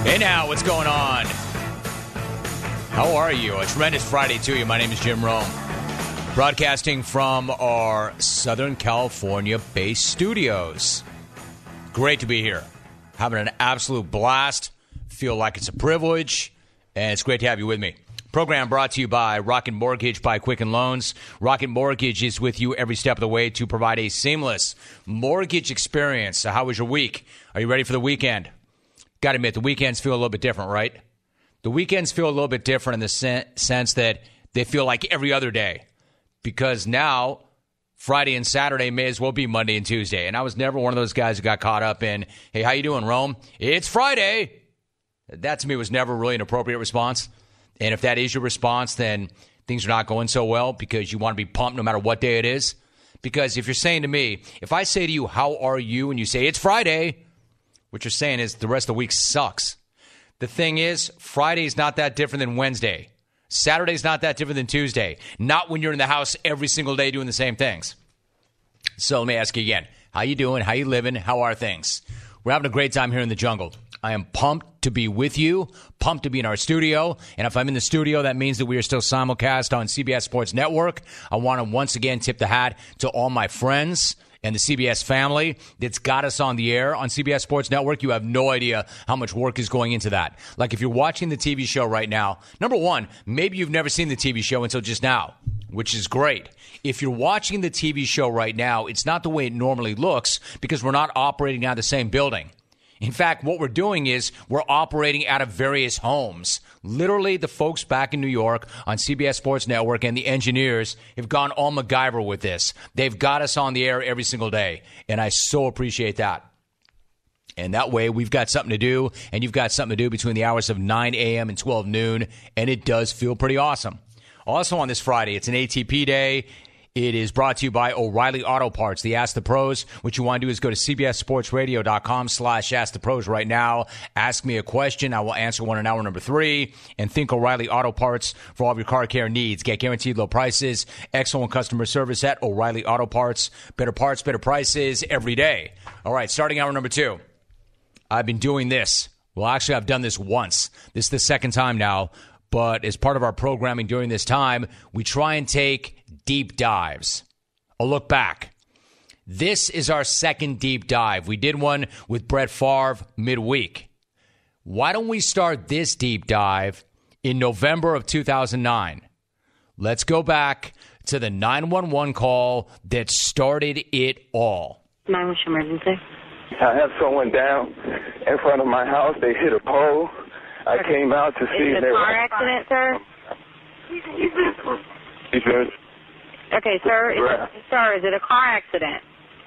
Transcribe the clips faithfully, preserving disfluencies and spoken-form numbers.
Hey now, what's going on? How are you? A tremendous Friday to you. My name is Jim Rome. Broadcasting from our Southern California-based studios. Great to be here. Having an absolute blast. Feel like it's a privilege. And it's great to have you with me. Program brought to you by Rocket Mortgage by Quicken Loans. Rocket Mortgage is with you every step of the way to provide a seamless mortgage experience. So how was your week? Are you ready for the weekend? Got to admit, the weekends feel a little bit different, right? The weekends feel a little bit different in the sen- sense that they feel like every other day. Because now, Friday and Saturday may as well be Monday and Tuesday. And I was never one of those guys who got caught up in, hey, how you doing, Rome? It's Friday. That, to me, was never really an appropriate response. And if that is your response, then things are not going so well because you want to be pumped no matter what day it is. Because if you're saying to me, if I say to you, how are you? And you say, it's Friday. What you're saying is the rest of the week sucks. The thing is, Friday's not that different than Wednesday. Saturday's not that different than Tuesday. Not when you're in the house every single day doing the same things. So let me ask you again. How you doing? How you living? How are things? We're having a great time here in the jungle. I am pumped to be with you, pumped to be in our studio. And if I'm in the studio, that means that we are still simulcast on C B S Sports Network. I want to once again tip the hat to all my friends and the C B S family that's got us on the air on C B S Sports Network. You have no idea how much work is going into that. Like if you're watching the T V show right now, number one, maybe you've never seen the T V show until just now, which is great. If you're watching the T V show right now, it's not the way it normally looks because we're not operating out of the same building. In fact, what we're doing is we're operating out of various homes. Literally, the folks back in New York on C B S Sports Network and the engineers have gone all MacGyver with this. They've got us on the air every single day, and I so appreciate that. And that way, we've got something to do, and you've got something to do between the hours of nine a.m. and twelve noon, and it does feel pretty awesome. Also on this Friday, it's an A T P day. It is brought to you by O'Reilly Auto Parts, the Ask the Pros. What you want to do is go to cbssportsradio.com slash Ask the Pros right now. Ask me a question. I will answer one in hour number three. And think O'Reilly Auto Parts for all of your car care needs. Get guaranteed low prices, excellent customer service at O'Reilly Auto Parts. Better parts, better prices every day. All right, starting hour number two. I've been doing this. Well, actually, I've done this once. This is the second time now. But as part of our programming during this time, we try and take deep dives. A look back. This is our second deep dive. We did one with Brett Favre midweek. Why don't we start this deep dive in November of two thousand nine? Let's go back to the nine one one call that started it all. nine one one emergency. I have someone down in front of my house. They hit a pole. I okay. came out to see. Is it a car accident, sir? He said, okay, sir. Is it, sir, is it a car accident?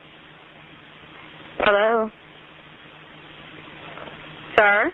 Hello? Sir?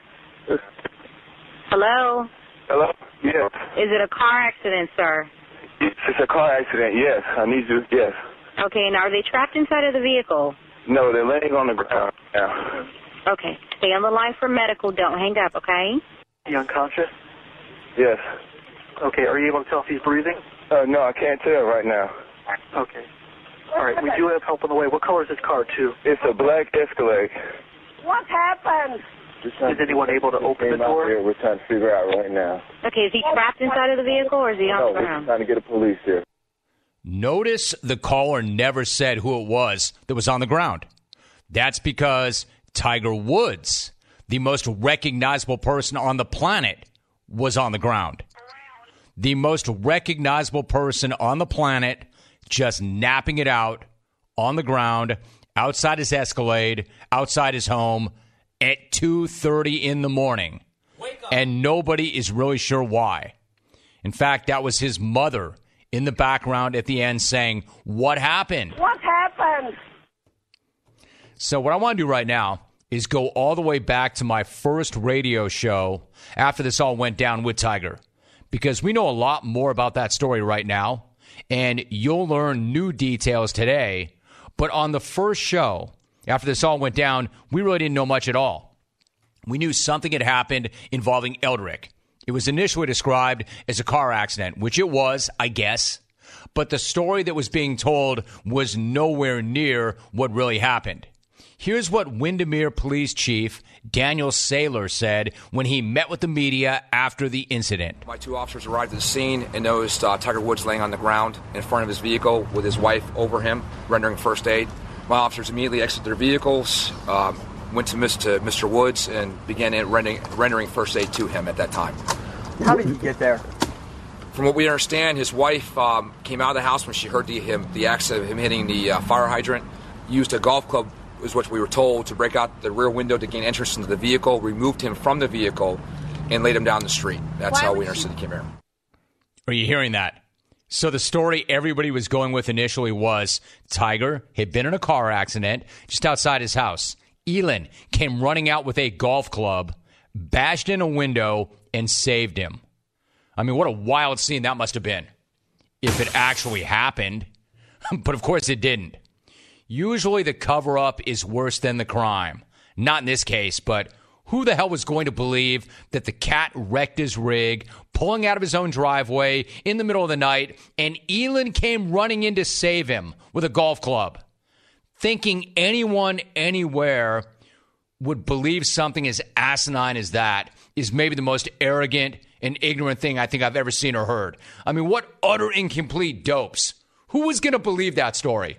Hello? Hello? Yes. Is it a car accident, sir? It's a car accident, yes. I need you, yes. Okay, and are they trapped inside of the vehicle? No, they're laying on the ground now. Okay. Stay on the line for medical. Don't hang up, okay? You unconscious? Yes. Okay, are you able to tell if he's breathing? Uh, no, I can't tell right now. Okay. All right, we do have help on the way. What color is this car, too? It's a black Escalade. What happened? Is anyone able to open the door? Here. We're trying to figure out right now. Okay, is he trapped inside of the vehicle or is he on no, the ground? No, we're trying to get a police here. Notice the caller never said who it was that was on the ground. That's because Tiger Woods, the most recognizable person on the planet, was on the ground. The most recognizable person on the planet just napping it out on the ground, outside his Escalade, outside his home at two thirty in the morning. And nobody is really sure why. In fact, that was his mother in the background at the end saying, "What happened?" What happened? So what I want to do right now is go all the way back to my first radio show after this all went down with Tiger. Because we know a lot more about that story right now, and you'll learn new details today. But on the first show, after this all went down, we really didn't know much at all. We knew something had happened involving Eldrick. It was initially described as a car accident, which it was, I guess. But the story that was being told was nowhere near what really happened. Here's what Windermere Police Chief Daniel Saylor said when he met with the media after the incident. My two officers arrived at the scene and noticed uh, Tiger Woods laying on the ground in front of his vehicle with his wife over him, rendering first aid. My officers immediately exited their vehicles, um, went to Mister Woods, and began rendering, rendering first aid to him at that time. How did you get there? From what we understand, his wife um, came out of the house when she heard the, him, the accident of him hitting the uh, fire hydrant, used a golf club, is what we were told, to break out the rear window to gain entrance into the vehicle, removed him from the vehicle, and laid him down the street. That's Why how we understood he came here. Are you hearing that? So the story everybody was going with initially was Tiger had been in a car accident just outside his house. Elin came running out with a golf club, bashed in a window, and saved him. I mean, what a wild scene that must have been if it actually happened. But of course it didn't. Usually the cover-up is worse than the crime. Not in this case, but who the hell was going to believe that the cat wrecked his rig, pulling out of his own driveway in the middle of the night, and Elin came running in to save him with a golf club? Thinking anyone anywhere would believe something as asinine as that is maybe the most arrogant and ignorant thing I think I've ever seen or heard. I mean, what utter incomplete dopes. Who was going to believe that story?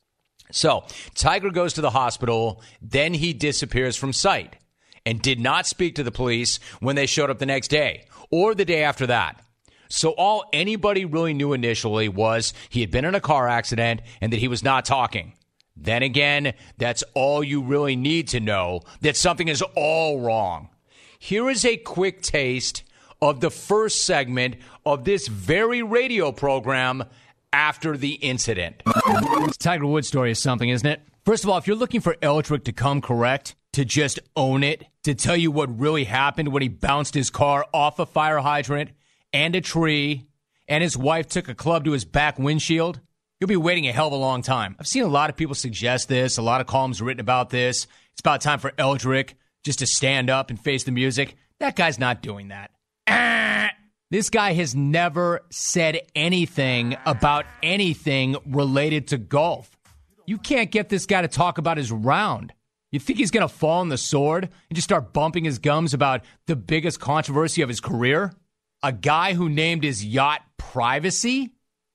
So, Tiger goes to the hospital, then he disappears from sight and did not speak to the police when they showed up the next day or the day after that. So all anybody really knew initially was he had been in a car accident and that he was not talking. Then again, that's all you really need to know, that something is all wrong. Here is a quick taste of the first segment of this very radio program after the incident. This Tiger Woods story is something, isn't it? First of all, if you're looking for Eldrick to come correct, to just own it, to tell you what really happened when he bounced his car off a fire hydrant and a tree, and his wife took a club to his back windshield, you'll be waiting a hell of a long time. I've seen a lot of people suggest this, a lot of columns written about this. It's about time for Eldrick just to stand up and face the music. That guy's not doing that. Ah! This guy has never said anything about anything related to golf. You can't get this guy to talk about his round. You think he's going to fall on the sword and just start bumping his gums about the biggest controversy of his career? A guy who named his yacht Privacy?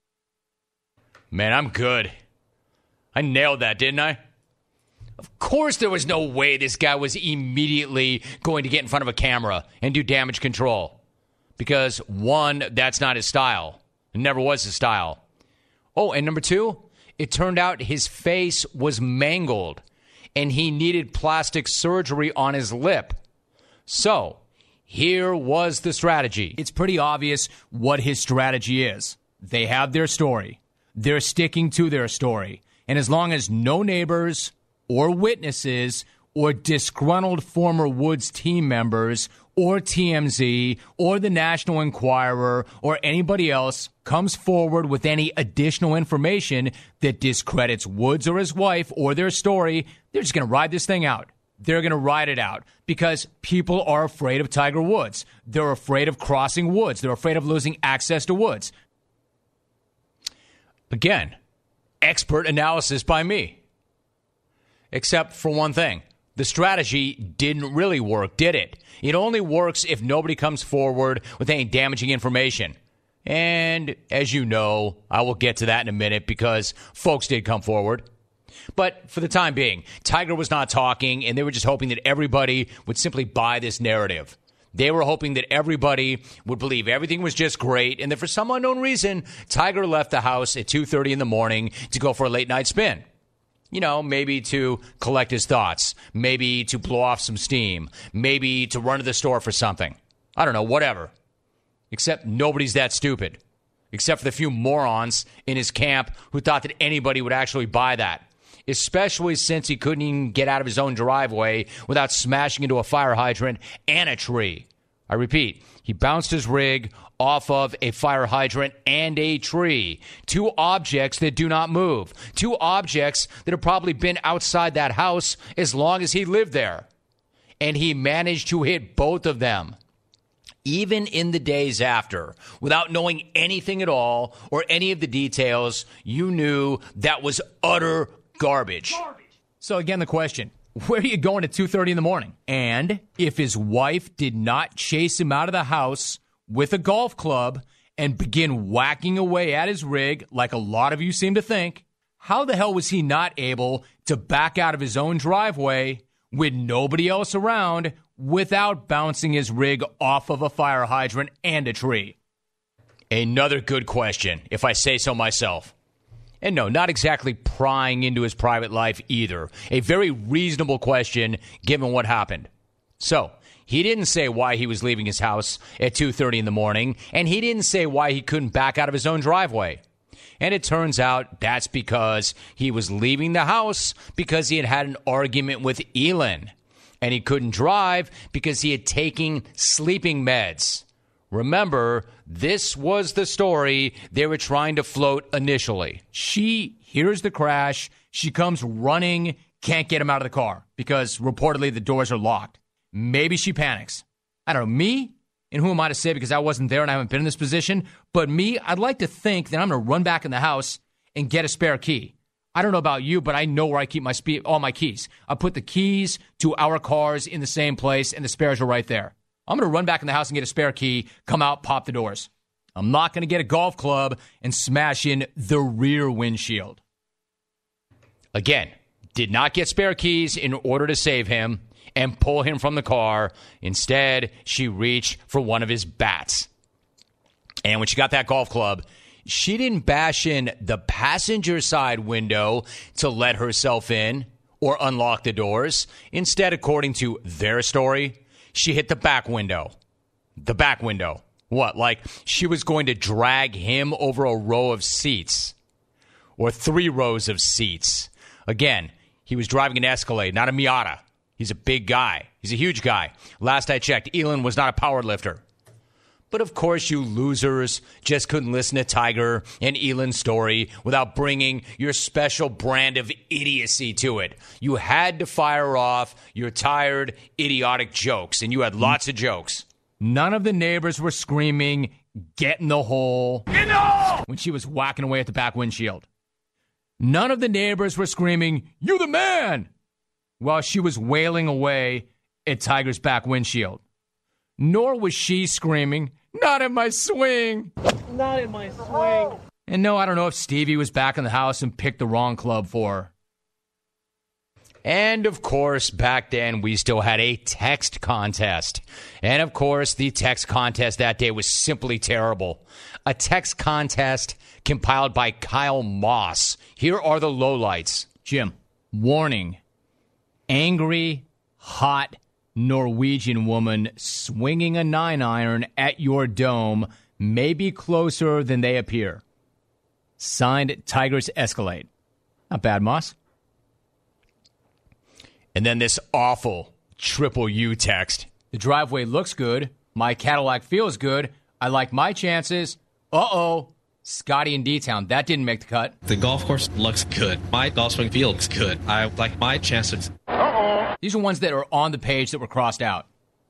Man, I'm good. I nailed that, didn't I? Of course there was no way this guy was immediately going to get in front of a camera and do damage control. Because, one, that's not his style. It never was his style. Oh, and number two, it turned out his face was mangled, and he needed plastic surgery on his lip. So, here was the strategy. It's pretty obvious what his strategy is. They have their story. They're sticking to their story. And as long as no neighbors or witnesses or disgruntled former Woods team members or T M Z or the National Enquirer or anybody else comes forward with any additional information that discredits Woods or his wife or their story, they're just going to ride this thing out. They're going to ride it out because people are afraid of Tiger Woods. They're afraid of crossing Woods. They're afraid of losing access to Woods. Again, expert analysis by me. Except for one thing. The strategy didn't really work, did it? It only works if nobody comes forward with any damaging information. And as you know, I will get to that in a minute because folks did come forward. But for the time being, Tiger was not talking, and they were just hoping that everybody would simply buy this narrative. They were hoping that everybody would believe everything was just great, and that for some unknown reason, Tiger left the house at two thirty in the morning to go for a late-night spin. You know, maybe to collect his thoughts, maybe to blow off some steam, maybe to run to the store for something. I don't know, whatever. Except nobody's that stupid. Except for the few morons in his camp who thought that anybody would actually buy that. Especially since he couldn't even get out of his own driveway without smashing into a fire hydrant and a tree. I repeat, he bounced his rig off of a fire hydrant and a tree. Two objects that do not move. Two objects that have probably been outside that house as long as he lived there. And he managed to hit both of them. Even in the days after, without knowing anything at all or any of the details, you knew that was utter garbage. So again, the question, Where are you going at two thirty in the morning? And if his wife did not chase him out of the house with a golf club and begin whacking away at his rig, like a lot of you seem to think, how the hell was he not able to back out of his own driveway with nobody else around without bouncing his rig off of a fire hydrant and a tree? Another good question, if I say so myself. And no, not exactly prying into his private life either. A very reasonable question given what happened. So, he didn't say why he was leaving his house at two thirty in the morning, and he didn't say why he couldn't back out of his own driveway. And it turns out that's because he was leaving the house because he had had an argument with Elin. And he couldn't drive because he had taken sleeping meds. Remember, this was the story they were trying to float initially. She hears the crash. She comes running, can't get him out of the car because reportedly the doors are locked. Maybe she panics. I don't know. Me? And who am I to say because I wasn't there and I haven't been in this position? But me, I'd like to think that I'm going to run back in the house and get a spare key. I don't know about you, but I know where I keep my spe- all my keys. I put the keys to our cars in the same place and the spares are right there. I'm going to run back in the house and get a spare key, come out, pop the doors. I'm not going to get a golf club and smash in the rear windshield. Again, did not get spare keys in order to save him and pull him from the car. Instead, she reached for one of his bats. And when she got that golf club, she didn't bash in the passenger side window to let herself in or unlock the doors. Instead, according to their story, she hit the back window. The back window. What, like she was going to drag him over a row of seats or three rows of seats? Again, he was driving an Escalade, not a Miata. He's a big guy. He's a huge guy. Last I checked, Elin was not a power lifter. But of course, you losers just couldn't listen to Tiger and Elin's story without bringing your special brand of idiocy to it. You had to fire off your tired, idiotic jokes, and you had lots of jokes. None of the neighbors were screaming, "Get in the hole," Get in the hole! when she was whacking away at the back windshield. None of the neighbors were screaming, "You the man!" while she was wailing away at Tiger's back windshield. Nor was she screaming, "Not in my swing!" Not in my swing. And no, I don't know if Stevie was back in the house and picked the wrong club for her. And, of course, back then, we still had a text contest. And, of course, the text contest that day was simply terrible. A text contest compiled by Kyle Moss. Here are the lowlights. Jim, warning. Angry, hot Norwegian woman swinging a nine iron at your dome may be closer than they appear. Signed, Tiger's Escalade. Not bad, Moss. And then this awful triple U text. The driveway looks good. My Cadillac feels good. I like my chances. Uh-oh. Scotty in D-Town. That didn't make the cut. The golf course looks good. My golf swing field looks good. I like my chances. Uh-oh. These are ones that are on the page that were crossed out.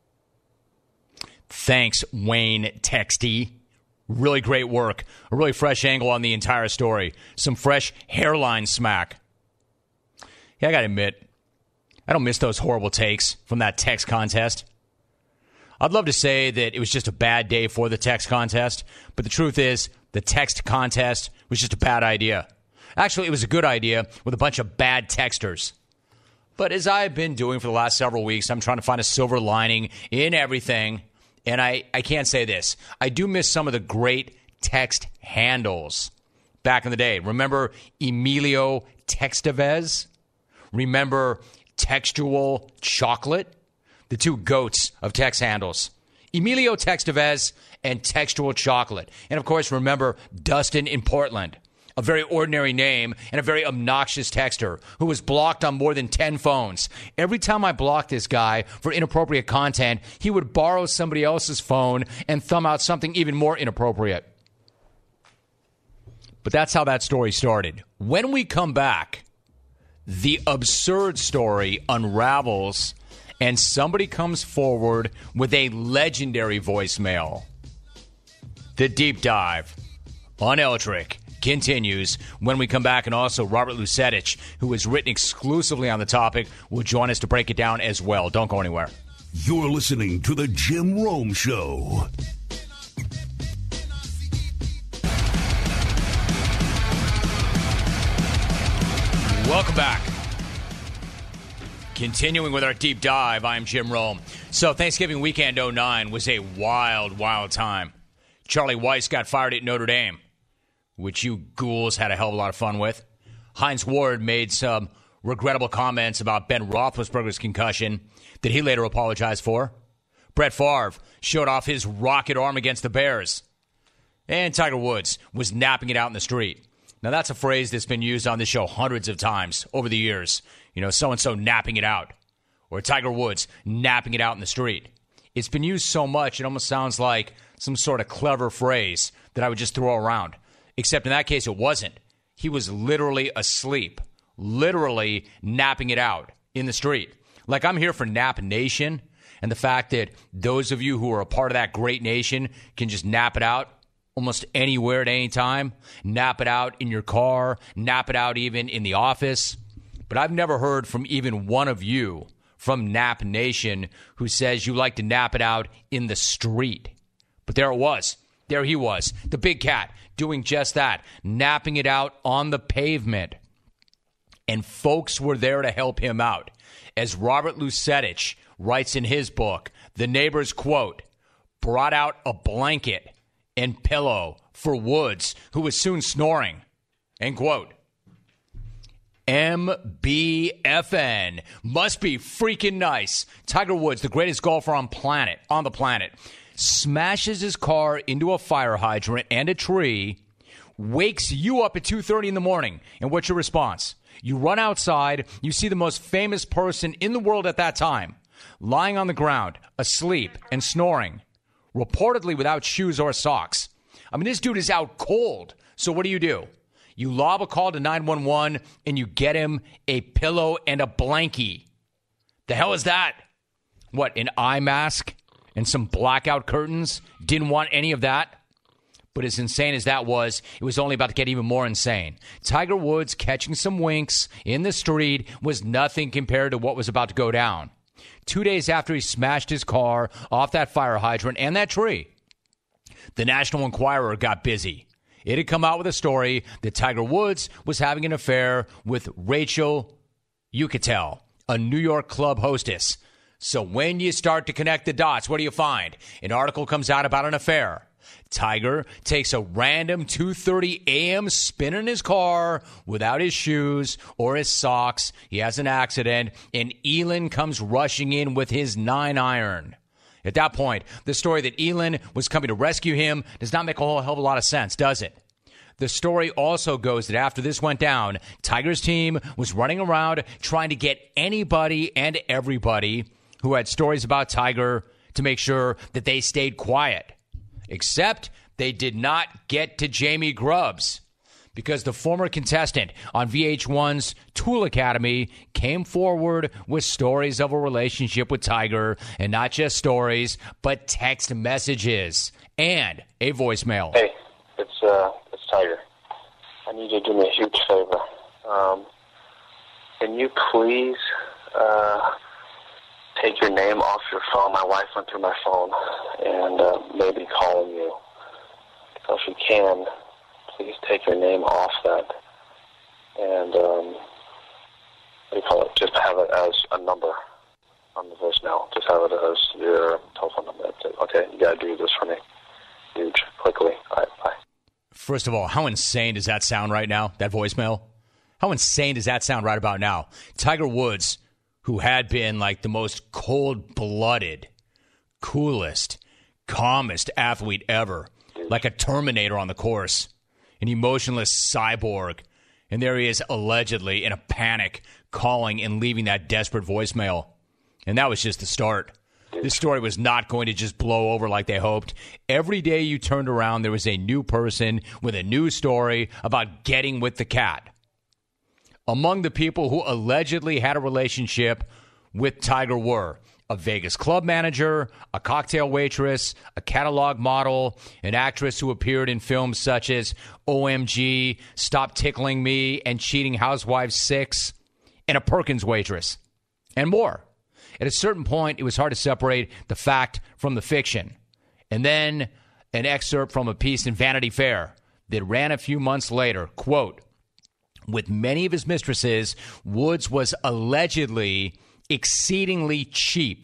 Thanks, Wayne Texty. Really great work. A really fresh angle on the entire story. Some fresh hairline smack. Yeah, I gotta admit, I don't miss those horrible takes from that text contest. I'd love to say that it was just a bad day for the text contest, but the truth is the text contest was just a bad idea. Actually, it was a good idea with a bunch of bad texters. But as I've been doing for the last several weeks, I'm trying to find a silver lining in everything, and I, I can't say this. I do miss some of the great text handles back in the day. Remember Emilio Textevez? Remember Textual Chocolate? The two goats of text handles. Emilio Textevez and Textual Chocolate. And, of course, remember Dustin in Portland, a very ordinary name and a very obnoxious texter who was blocked on more than ten phones. Every time I blocked this guy for inappropriate content, he would borrow somebody else's phone and thumb out something even more inappropriate. But that's how that story started. When we come back, the absurd story unravels and somebody comes forward with a legendary voicemail. The Deep Dive on Eldrick continues when we come back. And also, Robert Lucetich, who has written exclusively on the topic, will join us to break it down as well. Don't go anywhere. You're listening to The Jim Rome Show. Welcome back. Continuing with our deep dive, I'm Jim Rome. So Thanksgiving weekend oh nine was a wild, wild time. Charlie Weiss got fired at Notre Dame, which you ghouls had a hell of a lot of fun with. Hines Ward made some regrettable comments about Ben Roethlisberger's concussion that he later apologized for. Brett Favre showed off his rocket arm against the Bears. And Tiger Woods was napping it out in the street. Now, that's a phrase that's been used on this show hundreds of times over the years. You know, so-and-so napping it out. Or Tiger Woods napping it out in the street. It's been used so much, it almost sounds like some sort of clever phrase that I would just throw around. Except in that case, it wasn't. He was literally asleep. Literally napping it out in the street. Like, I'm here for Nap Nation, and the fact that those of you who are a part of that great nation can just nap it out almost anywhere at any time. Nap it out in your car. Nap it out even in the office. But I've never heard from even one of you from Nap Nation who says you like to nap it out in the street. But there it was. There he was, the big cat, doing just that, napping it out on the pavement. And folks were there to help him out. As Robert Lucetich writes in his book, the neighbors, quote, brought out a blanket and pillow for Woods, who was soon snoring, end quote. M B F N. Must be freaking nice. Tiger Woods, the greatest golfer on planet, on the planet, smashes his car into a fire hydrant and a tree, wakes you up at two thirty in the morning. And what's your response? You run outside, you see the most famous person in the world at that time, lying on the ground, asleep and snoring, reportedly without shoes or socks. I mean, this dude is out cold. So what do you do? You lob a call to nine one one and you get him a pillow and a blankie. The hell is that? What, an eye mask and some blackout curtains? Didn't want any of that. But as insane as that was, it was only about to get even more insane. Tiger Woods catching some winks in the street was nothing compared to what was about to go down. Two days after he smashed his car off that fire hydrant and that tree, the National Enquirer got busy. It had come out with a story that Tiger Woods was having an affair with Rachel Uchitel, a New York club hostess. So when you start to connect the dots, what do you find? An article comes out about an affair. Tiger takes a random two thirty a.m. spin in his car without his shoes or his socks. He has an accident, and Elin comes rushing in with his nine iron. At that point, the story that Elin was coming to rescue him does not make a whole hell of a lot of sense, does it? The story also goes that after this went down, Tiger's team was running around trying to get anybody and everybody who had stories about Tiger to make sure that they stayed quiet. Except they did not get to Jamie Grubbs, because the former contestant on V H one's Tool Academy came forward with stories of a relationship with Tiger, and not just stories, but text messages and a voicemail. Hey, it's uh, it's Tiger. I need you to do me a huge favor. Um, can you please uh, take your name off your phone? My wife went through my phone and uh, maybe calling you. So if you can, please take your name off that and, um, what do you call it, just have it as a number on the voicemail. Just have it as your telephone number. Okay, you got to do this for me. Huge. Quickly. All right, bye. First of all, how insane does that sound right now, that voicemail? How insane does that sound right about now? Tiger Woods, who had been like the most cold-blooded, coolest, calmest athlete ever, like a Terminator on the course, an emotionless cyborg, and there he is allegedly in a panic calling and leaving that desperate voicemail. And that was just the start. This story was not going to just blow over like they hoped. Every day you turned around, there was a new person with a new story about getting with the cat. Among the people who allegedly had a relationship with Tiger were a Vegas club manager, a cocktail waitress, a catalog model, an actress who appeared in films such as O M G, Stop Tickling Me, and Cheating Housewives six, and a Perkins waitress, and more. At a certain point, it was hard to separate the fact from the fiction. And then an excerpt from a piece in Vanity Fair that ran a few months later, quote, with many of his mistresses, Woods was allegedly exceedingly cheap.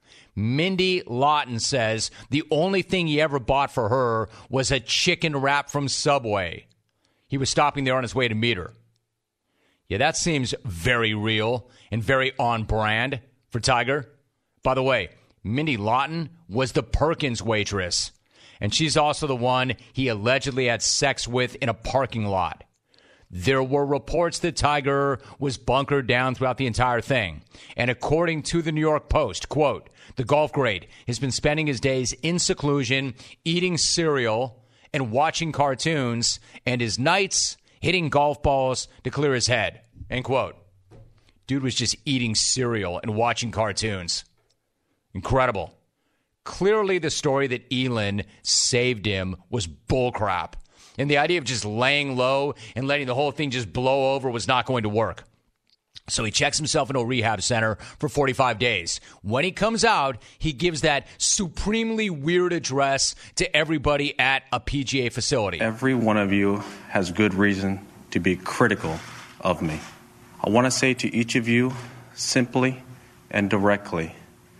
Mindy Lawton says the only thing he ever bought for her was a chicken wrap from Subway. He was stopping there on his way to meet her. Yeah, that seems very real and very on brand for Tiger. By the way, Mindy Lawton was the Perkins waitress, and she's also the one he allegedly had sex with in a parking lot. There were reports that Tiger was bunkered down throughout the entire thing. And according to the New York Post, quote, the golf great has been spending his days in seclusion, eating cereal and watching cartoons, and his nights hitting golf balls to clear his head, end quote. Dude was just eating cereal and watching cartoons. Incredible. Clearly the story that Elin saved him was bullcrap. And the idea of just laying low and letting the whole thing just blow over was not going to work. So he checks himself into a rehab center for forty-five days. When he comes out, he gives that supremely weird address to everybody at a P G A facility. Every one of you has good reason to be critical of me. I want to say to each of you, simply and directly,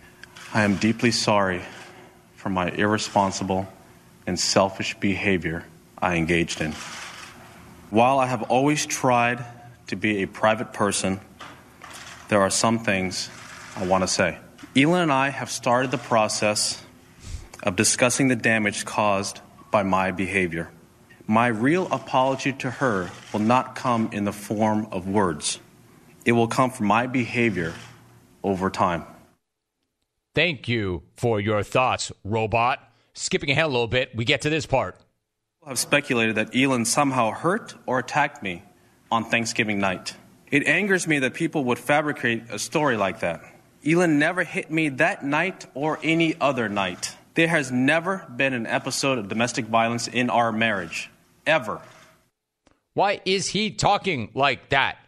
I am deeply sorry for my irresponsible and selfish behavior I engaged in. While I have always tried to be a private person, there are some things I want to say. Elin and I have started the process of discussing the damage caused by my behavior. My real apology to her will not come in the form of words. It will come from my behavior over time. Thank you for your thoughts, robot. Skipping ahead a little bit, we get to this part. Have speculated that Elin somehow hurt or attacked me on Thanksgiving night. It angers me that people would fabricate a story like that. Elin never hit me that night or any other night. There has never been an episode of domestic violence in our marriage. Ever. Why is he talking like that?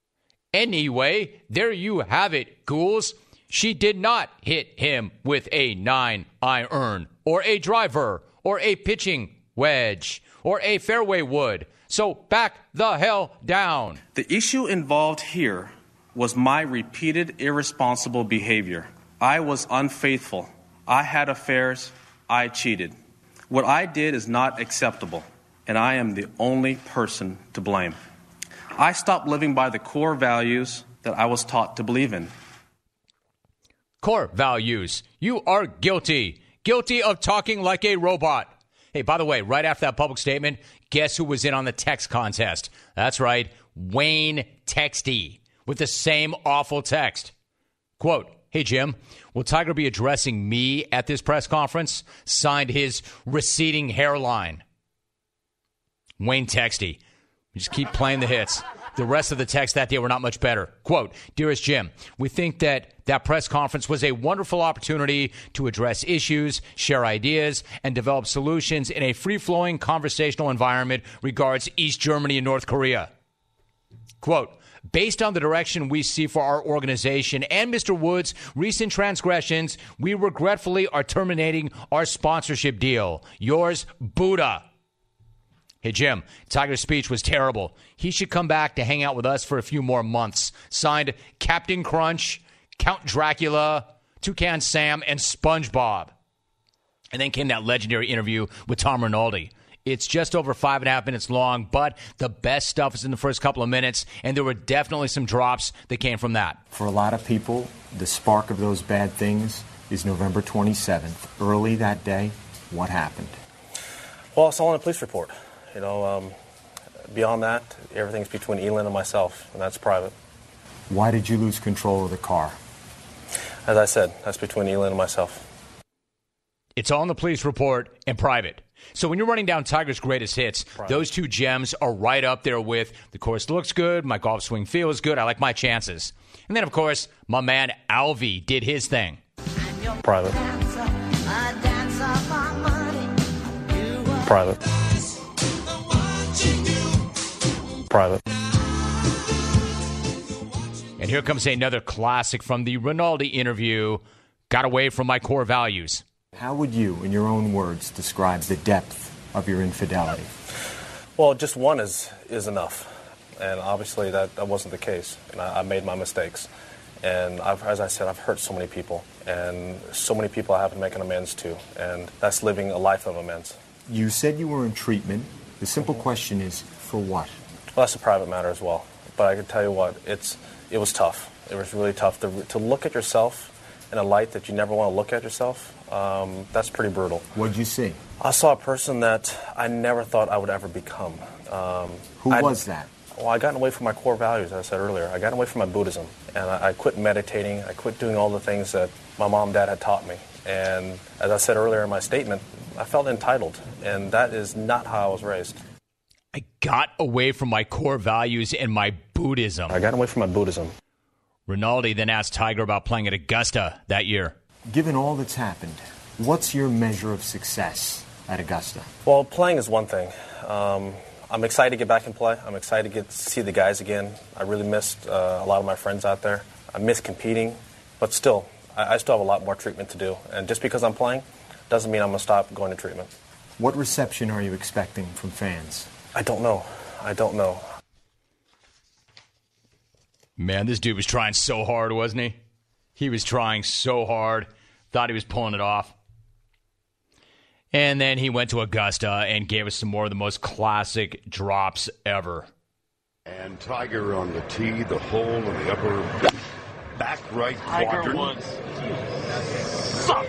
Anyway, there you have it, ghouls. She did not hit him with a nine iron or a driver or a pitching wedge or a fairway wood. So back the hell down. The issue involved here was my repeated irresponsible behavior. I was unfaithful. I had affairs. I cheated. What I did is not acceptable, and I am the only person to blame. I stopped living by the core values that I was taught to believe in. Core values. You are guilty. Guilty of talking like a robot. Hey, by the way, right after that public statement, guess who was in on the text contest? That's right, Wayne Texty, with the same awful text. Quote, hey, Jim, will Tiger be addressing me at this press conference? Signed his receding hairline. Wayne Texty. Just keep playing the hits. The rest of the texts that day were not much better. Quote, dearest Jim, we think that that press conference was a wonderful opportunity to address issues, share ideas, and develop solutions in a free-flowing conversational environment regards East Germany and North Korea. Quote, based on the direction we see for our organization and Mister Woods' recent transgressions, we regretfully are terminating our sponsorship deal. Yours, Buddha. Hey, Jim, Tiger's speech was terrible. He should come back to hang out with us for a few more months. Signed, Captain Crunch, Count Dracula, Toucan Sam, and SpongeBob. And then came that legendary interview with Tom Rinaldi. It's just over five and a half minutes long, but the best stuff is in the first couple of minutes, and there were definitely some drops that came from that. For a lot of people, the spark of those bad things is November twenty-seventh. Early that day, what happened? Well, it's all in a police report. You know, um, beyond that, everything's between Elin and myself, and that's private. Why did you lose control of the car? As I said, that's between Elin and myself. It's all in the police report and private. So when you're running down Tiger's greatest hits, private. Those two gems are right up there with the course looks good, my golf swing feels good, I like my chances. And then, of course, my man Alvy did his thing. Private. Private. Private. And here comes another classic from the Rinaldi interview. Got away from my core values. How would you, in your own words, describe the depth of your infidelity? Well, just one is is enough. And obviously that, that wasn't the case. And I, I made my mistakes. And I've, as I said, I've hurt so many people. And so many people I haven't made amends to. And that's living a life of amends. You said you were in treatment. The simple question is, for what? Well, that's a private matter as well. But I can tell you what, it's it was tough. It was really tough to, to look at yourself in a light that you never want to look at yourself. Um, that's pretty brutal. What did you see? I saw a person that I never thought I would ever become. Um, Who I, was that? Well, I got away from my core values, as I said earlier. I got away from my Buddhism. And I, I quit meditating. I quit doing all the things that my mom and dad had taught me. And as I said earlier in my statement, I felt entitled. And that is not how I was raised. I got away from my core values and my Buddhism. I got away from my Buddhism. Rinaldi then asked Tiger about playing at Augusta that year. Given all that's happened, what's your measure of success at Augusta? Well, playing is one thing. Um, I'm excited to get back and play. I'm excited to get to see the guys again. I really missed uh, a lot of my friends out there. I miss competing. But still, I, I still have a lot more treatment to do. And just because I'm playing doesn't mean I'm going to stop going to treatment. What reception are you expecting from fans? I don't know. I don't know. Man, this dude was trying so hard, wasn't he? He was trying so hard. Thought he was pulling it off. And then he went to Augusta and gave us some more of the most classic drops ever. And Tiger on the tee, the hole in the upper back right Tiger quadrant. Woods. Suck.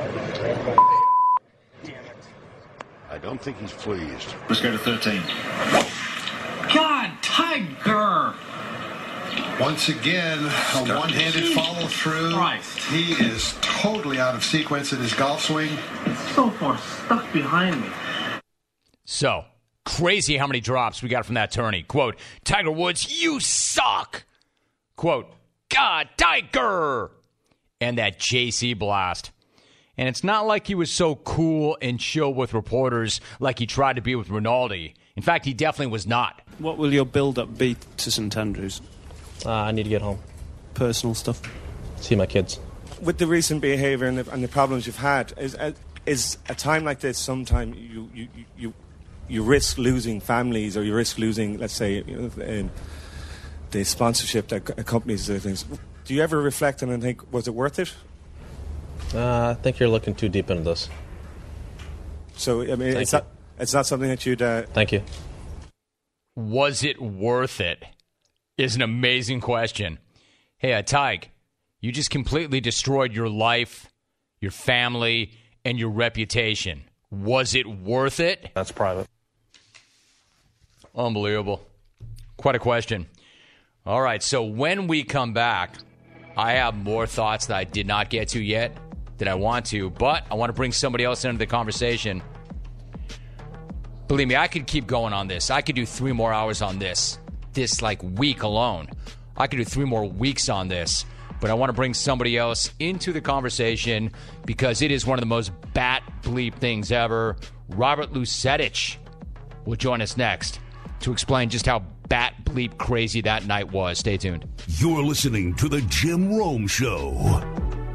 Damn it. I don't think he's pleased. Let's go to thirteen. God, Tiger. Once again, a one-handed follow-through. Christ. He is totally out of sequence in his golf swing. So far stuck behind me. So, crazy how many drops we got from that tourney. Quote, Tiger Woods, you suck. Quote, God, Tiger. And that J C blast. And it's not like he was so cool and chill with reporters like he tried to be with Rinaldi. In fact, he definitely was not. What will your build-up be to Saint Andrews? Uh, I need to get home. Personal stuff? See my kids. With the recent behaviour and the, and the problems you've had, is is a time like this sometimes you you, you you risk losing families, or you risk losing, let's say, you know, the sponsorship that accompanies those things. Do you ever reflect on it and think, was it worth it? Uh, I think you're looking too deep into this. So, I mean, Thank it's you. not, it's not something that you'd... Uh, Thank you. Was it worth it? Is an amazing question. Hey, uh, Tig, you just completely destroyed your life, your family, and your reputation. Was it worth it? That's private. Unbelievable. Quite a question. All right, so when we come back, I have more thoughts that I did not get to yet that I want to, but I want to bring somebody else into the conversation. Believe me, I could keep going on this. I could do three more hours on this. This, like, week alone. I could do three more weeks on this. But I want to bring somebody else into the conversation because it is one of the most bat bleep things ever. Robert Lucetich will join us next to explain just how bat bleep crazy that night was. Stay tuned. You're listening to The Jim Rome Show.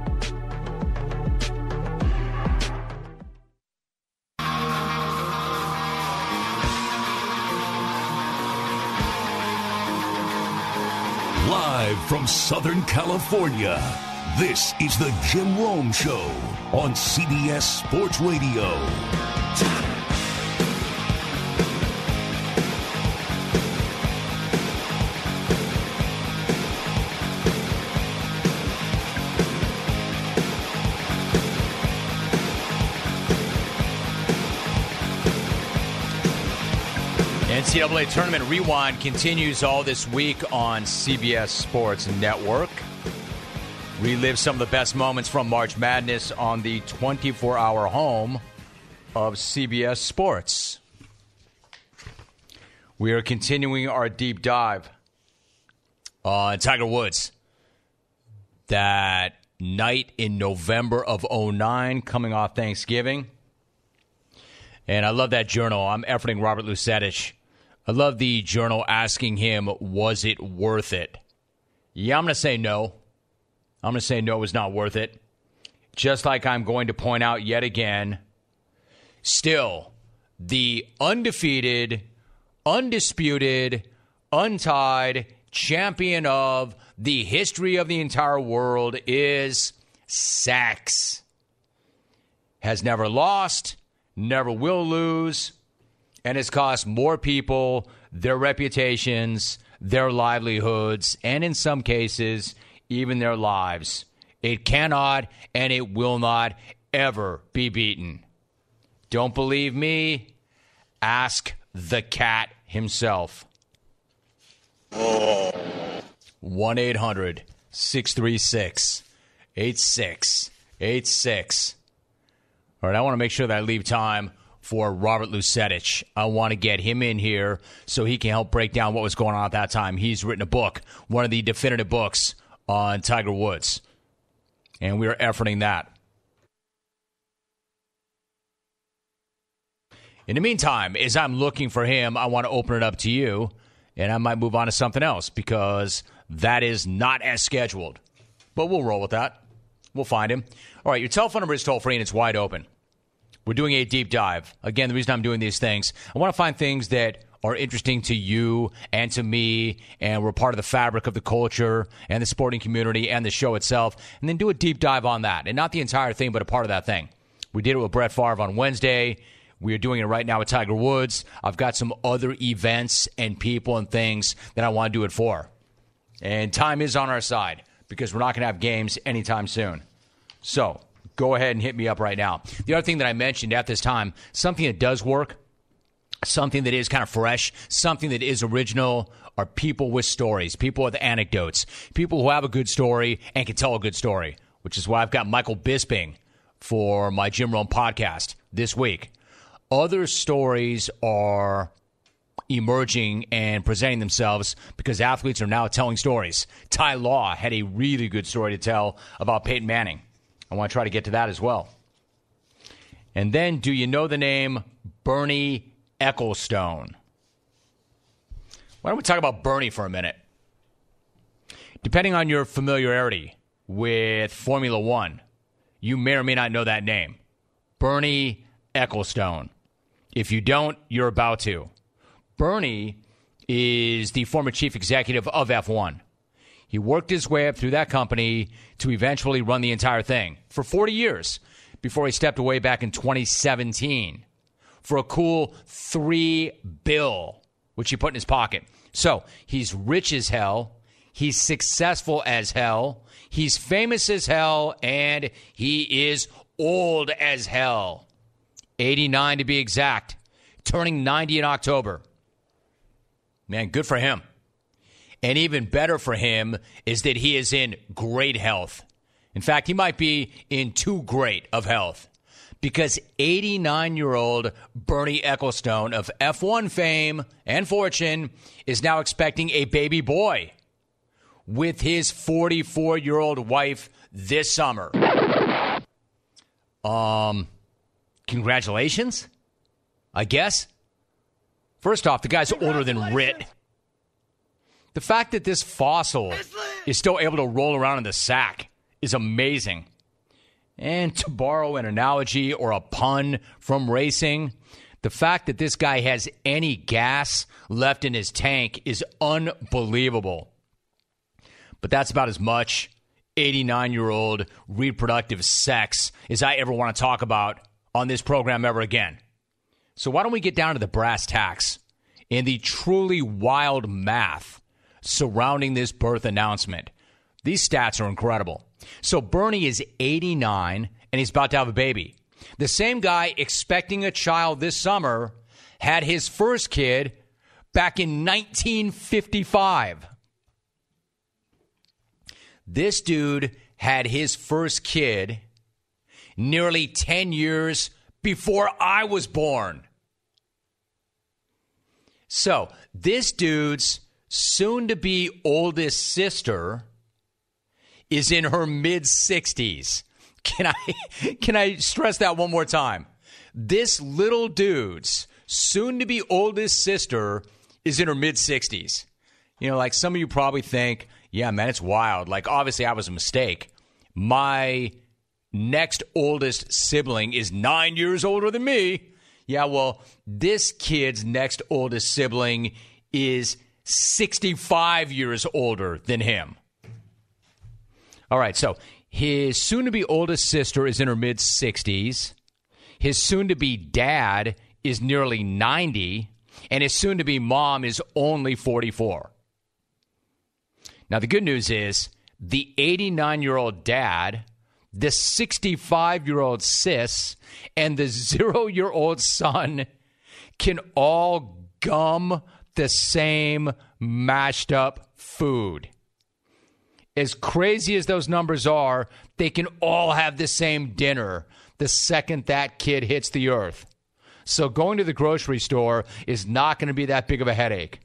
Live from Southern California, this is The Jim Rome Show on C B S Sports Radio. N C double A Tournament Rewind continues all this week on C B S Sports Network. Relive some of the best moments from March Madness on the twenty-four hour home of C B S Sports. We are continuing our deep dive on Tiger Woods that night in November of oh nine, coming off Thanksgiving. And I love that journal. I'm efforting Robert Lucetich. I love the journal asking him, was it worth it? Yeah, I'm going to say no. I'm going to say no, it was not worth it. Just like I'm going to point out yet again, still, the undefeated, undisputed, untied champion of the history of the entire world is sex. Has never lost, never will lose, and has cost more people their reputations, their livelihoods, and in some cases, even their lives. It cannot and it will not ever be beaten. Don't believe me? Ask the cat himself. one eight hundred six three six eight six eight six. All right, I want to make sure that I leave time for Robert Lucetich. I want to get him in here so he can help break down what was going on at that time. He's written a book, one of the definitive books on Tiger Woods, and we are efforting that. In the meantime, as I'm looking for him, I want to open it up to you, and I might move on to something else because that is not as scheduled. But we'll roll with that. We'll find him. All right, your telephone number is toll-free, and it's wide open. We're doing a deep dive. Again, the reason I'm doing these things, I want to find things that are interesting to you and to me, and we're part of the fabric of the culture and the sporting community and the show itself, and then do a deep dive on that. And not the entire thing, but a part of that thing. We did it with Brett Favre on Wednesday. We are doing it right now with Tiger Woods. I've got some other events and people and things that I want to do it for. And time is on our side because we're not going to have games anytime soon. So go ahead and hit me up right now. The other thing that I mentioned at this time, something that does work, something that is kind of fresh, something that is original, are people with stories, people with anecdotes, people who have a good story and can tell a good story, which is why I've got Michael Bisping for my Jim Rome podcast this week. Other stories are emerging and presenting themselves because athletes are now telling stories. Ty Law had a really good story to tell about Peyton Manning. I want to try to get to that as well. And then, do you know the name Bernie Ecclestone? Why don't we talk about Bernie for a minute? Depending on your familiarity with Formula One, you may or may not know that name. Bernie Ecclestone. If you don't, you're about to. Bernie is the former chief executive of F one. He worked his way up through that company to eventually run the entire thing for forty years before he stepped away back in twenty seventeen for a cool three bill, which he put in his pocket. So he's rich as hell. He's successful as hell. He's famous as hell. And he is old as hell. eighty-nine to be exact, turning ninety in October. Man, good for him. And even better for him is that he is in great health. In fact, he might be in too great of health because eighty-nine-year-old Bernie Ecclestone of F one fame and fortune is now expecting a baby boy with his forty-four-year-old wife this summer. Um... Congratulations, I guess. First off, the guy's older than Rit. The fact that this fossil is still able to roll around in the sack is amazing. And to borrow an analogy or a pun from racing, the fact that this guy has any gas left in his tank is unbelievable. But that's about as much eighty-nine-year-old reproductive sex as I ever want to talk about on this program ever again. So why don't we get down to the brass tacks and the truly wild math surrounding this birth announcement. These stats are incredible. So Bernie is eighty-nine and he's about to have a baby. The same guy expecting a child this summer had his first kid back in nineteen fifty-five. This dude had his first kid nearly ten years before I was born. So, this dude's soon-to-be oldest sister is in her mid-sixties. Can I can I stress that one more time? This little dude's soon-to-be oldest sister is in her mid-sixties. You know, like some of you probably think, yeah, man, it's wild. Like, obviously, I was a mistake. My next oldest sibling is nine years older than me. Yeah, well, this kid's next oldest sibling is sixty-five years older than him. All right, so his soon-to-be oldest sister is in her mid-sixties. His soon-to-be dad is nearly ninety. And his soon-to-be mom is only forty-four. Now, the good news is the eighty-nine-year-old dad, the sixty-five-year-old sis, and the zero-year-old son can all gum the same mashed-up food. As crazy as those numbers are, they can all have the same dinner the second that kid hits the earth. So going to the grocery store is not going to be that big of a headache.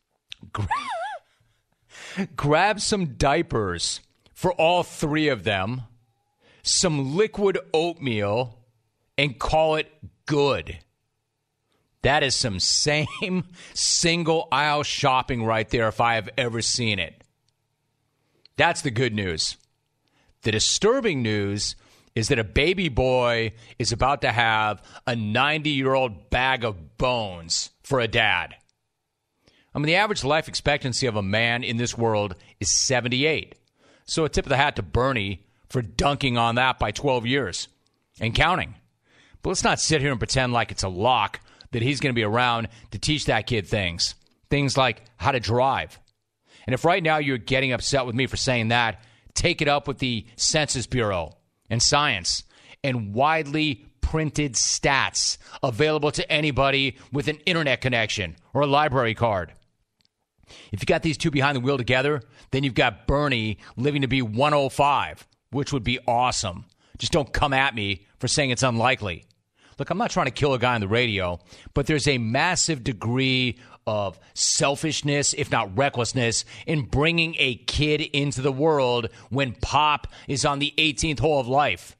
Grab some diapers for all three of them, some liquid oatmeal, and call it good. That is some same single aisle shopping right there if I have ever seen it. That's the good news. The disturbing news is that a baby boy is about to have a ninety-year-old bag of bones for a dad. I mean, the average life expectancy of a man in this world is seventy-eight. So a tip of the hat to Bernie for dunking on that by twelve years and counting. But let's not sit here and pretend like it's a lock that he's going to be around to teach that kid things. Things like how to drive. And if right now you're getting upset with me for saying that, take it up with the Census Bureau and science and widely printed stats available to anybody with an internet connection or a library card. If you got these two behind the wheel together, then you've got Bernie living to be one oh five, which would be awesome. Just don't come at me for saying it's unlikely. Look, I'm not trying to kill a guy on the radio, but there's a massive degree of selfishness, if not recklessness, in bringing a kid into the world when Pop is on the eighteenth hole of life.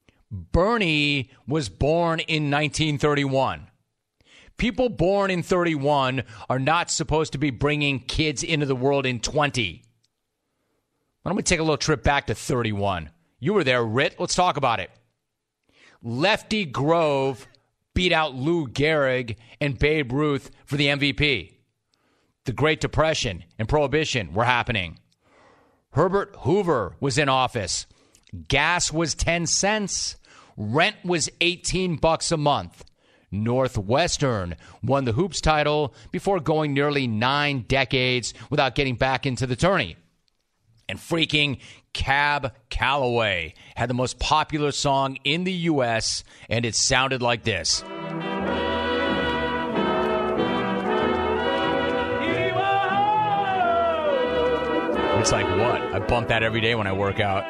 Bernie was born in nineteen thirty-one. People born in thirty-one are not supposed to be bringing kids into the world in twenty. Why don't we take a little trip back to thirty-one? You were there, Rit. Let's talk about it. Lefty Grove beat out Lou Gehrig and Babe Ruth for the M V P. The Great Depression and Prohibition were happening. Herbert Hoover was in office. Gas was ten cents. Rent was eighteen bucks a month. Northwestern won the Hoops title before going nearly nine decades without getting back into the tourney. And freaking Cab Calloway had the most popular song in the U S, and it sounded like this. It's like what? I bump that every day when I work out.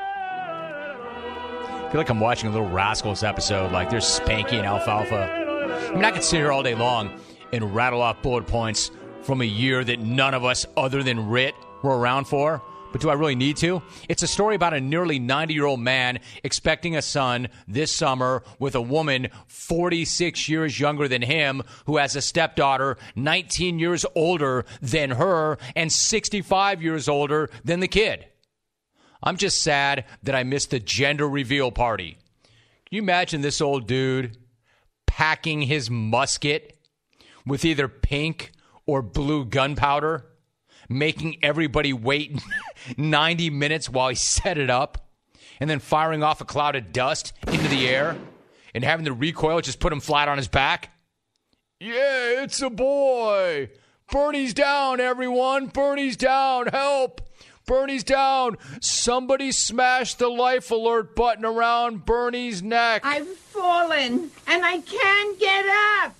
I feel like I'm watching a Little Rascals episode, like there's Spanky and Alfalfa. I mean, I could sit here all day long and rattle off bullet points from a year that none of us other than Rit were around for. But do I really need to? It's a story about a nearly ninety-year-old man expecting a son this summer with a woman forty-six years younger than him who has a stepdaughter nineteen years older than her and sixty-five years older than the kid. I'm just sad that I missed the gender reveal party. Can you imagine this old dude packing his musket with either pink or blue gunpowder, making everybody wait ninety minutes while he set it up, and then firing off a cloud of dust into the air and having the recoil just put him flat on his back? Yeah, it's a boy. Bernie's down, everyone. Bernie's down. Help. Bernie's down. Somebody smashed the life alert button around Bernie's neck. I've fallen, and I can't get up.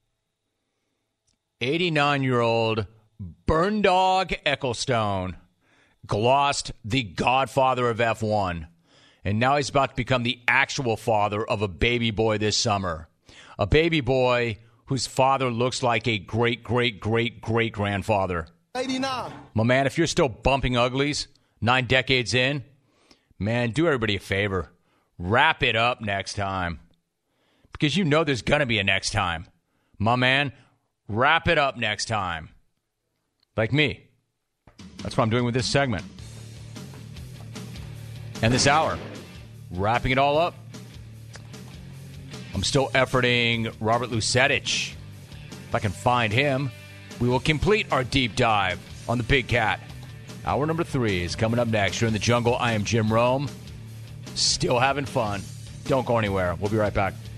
eighty-nine-year-old Burn Dog Ecclestone glossed the godfather of F one, and now he's about to become the actual father of a baby boy this summer. A baby boy whose father looks like a great, great, great, great grandfather. eighty-nine. My man, if you're still bumping uglies, Nine decades in. Man, do everybody a favor. Wrap it up next time. Because you know there's going to be a next time. My man, wrap it up next time. Like me. That's what I'm doing with this segment. And this hour. Wrapping it all up. I'm still efforting Robert Lucetich. If I can find him, we will complete our deep dive on the Big Cat. Hour number three is coming up next. You're in the jungle. I am Jim Rome. Still having fun. Don't go anywhere. We'll be right back.